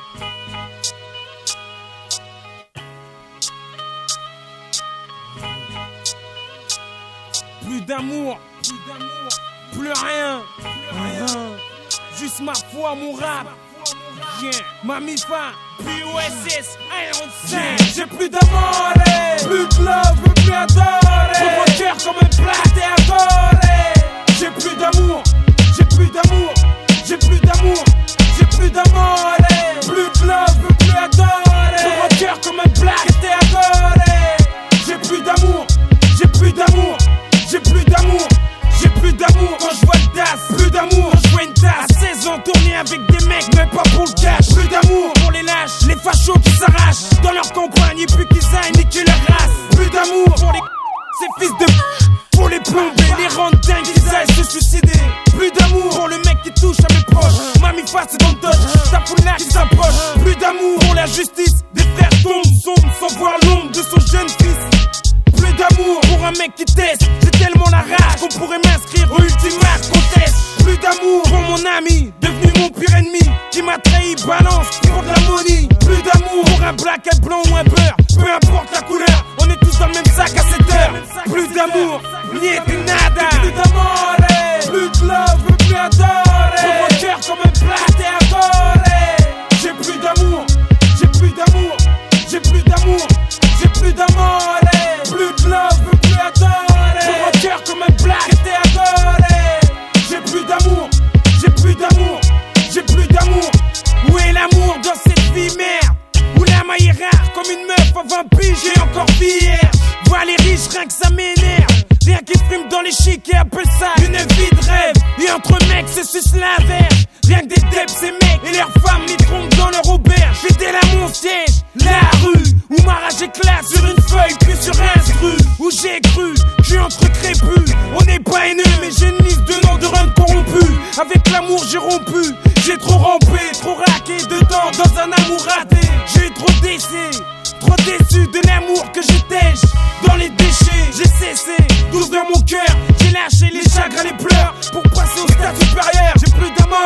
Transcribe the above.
Plus d'amour, plus rien. Juste ma foi, mon rap. Ma mifa, POSS, j'ai plus d'amour, plus de love, plus adorer. Mon cœur comme un plat et adoré. J'ai plus d'amour, j'ai plus d'amour, j'ai plus d'amour, j'ai plus d'amour, plus de love, plus adorer. Mon cœur comme un plat et adoré. J'ai plus d'amour, j'ai plus d'amour, j'ai plus d'amour, j'ai plus d'amour. Quand je vois le DAS, plus d'amour. Quand je vois une tasse, à 16 ans tourner avec des mecs, mais pas pour le cash. Plus d'amour pour les lâches, les fachos qui s'arrachent dans leur campagne et puis qu'ils aillent niquer leur race. Plus d'amour pour les ces fils de pour les plomber, les rendre dingues, qu'ils aillent se suicider. Plus d'amour pour le mec qui touche à mes proches. Mamie face dans le dodge, ta foule qui s'approche. Plus d'amour pour la justice, des frères tombent sombres sans voir l'ombre de son jeune fils. Plus d'amour pour un mec qui teste, j'ai tellement la rage qu'on pourrait m'inscrire au ultimat contest. Plus d'amour pour mon ami, devenu mon pire ennemi, qui m'a trahi, balance pour de la money. Plus d'amour pour un black et blanc ou un beurre, peu importe la couleur, on est tous dans le même sac à cette heure. Plus d'amour, niente nada. Plus d'amour, plus de love, plus adoré. Pour mon cœur comme un plat et adoré. J'ai plus d'amour, j'ai plus d'amour, j'ai plus d'amour, j'ai plus d'amour. Plus de love, plus adoré. Pour mon cœur comme un plat et adoré. J'ai plus d'amour, j'ai plus d'amour, j'ai plus d'amour. Où est l'amour dans cette vie merde? Où la maille est rare comme une meuf à 20 piges et encore vierge. Vois les riches, rien que ça m'énerve. Rien qui frime dans les chics et appelle ça une vie de rêve. Et entre mecs c'est suce la verge. Rien que des debs ces mecs et leurs femmes les trompent dans leur auberge. J'étais là mon siège, la rue où ma rage éclate sur une feuille puis sur instru. Où j'ai cru, je suis entre crépus. On n'est pas haineux mais j'ai une liste de noms de runs corrompus. Avec l'amour j'ai rompu, j'ai trop rampé, trop raqué dedans dans un amour raté. J'ai eu trop d'essais, trop déçu de l'amour que j'étais. Dans les déchets, j'ai cessé d'ouvrir mon cœur. J'ai lâché les chagrins, les pleurs pour passer au stade supérieur. J'ai plus d'amour.